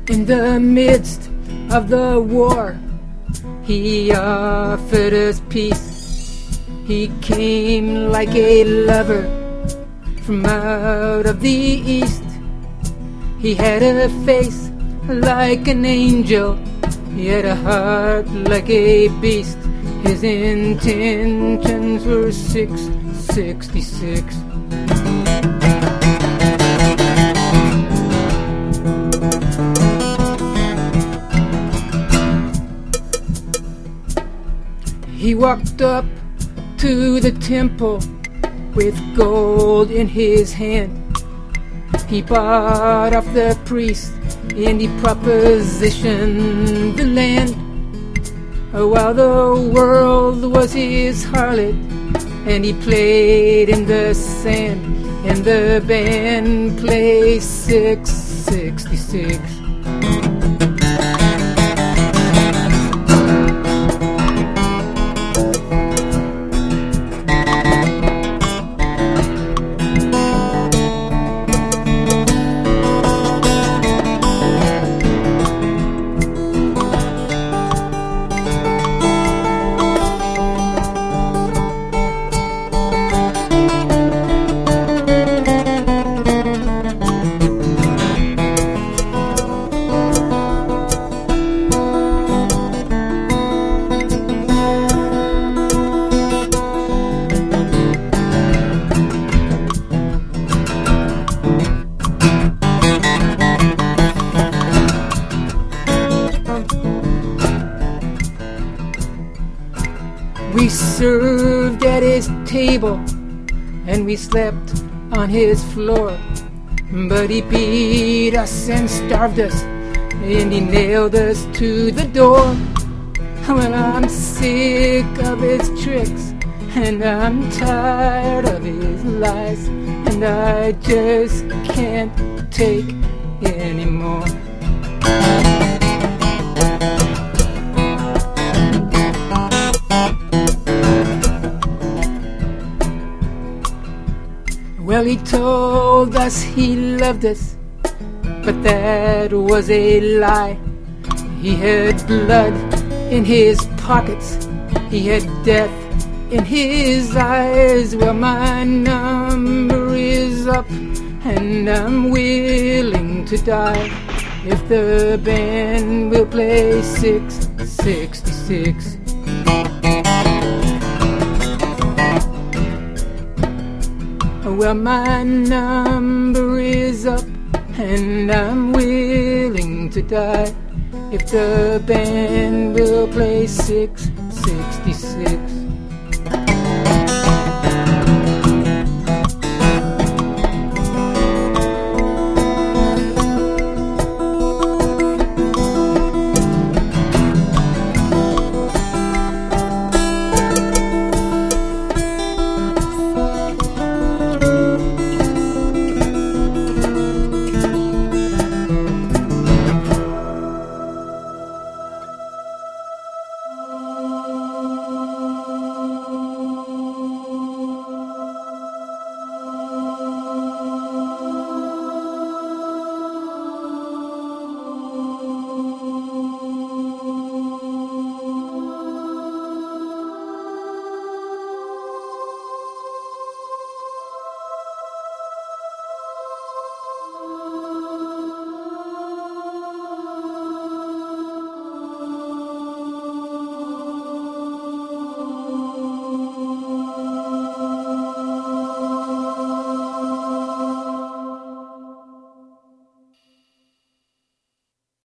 In the midst of the war, he offered us peace. He came like a lover from out of the east. He had a face like an angel, he had a heart like a beast. His intentions were 666. He walked up to the temple with gold in his hand. He bought off the priest and he propositioned the land. While the world was his harlot and he played in the sand, and the band played 666. We served at his table and we slept on his floor, but he beat us and starved us and he nailed us to the door. Well, I'm sick of his tricks and I'm tired of his lies, and I just can't take anymore. Well, he told us he loved us, but that was a lie. He had blood in his pockets, he had death in his eyes. Well, my number is up and I'm willing to die if the band will play 666. Well, my number is up and I'm willing to die if the band will play 666.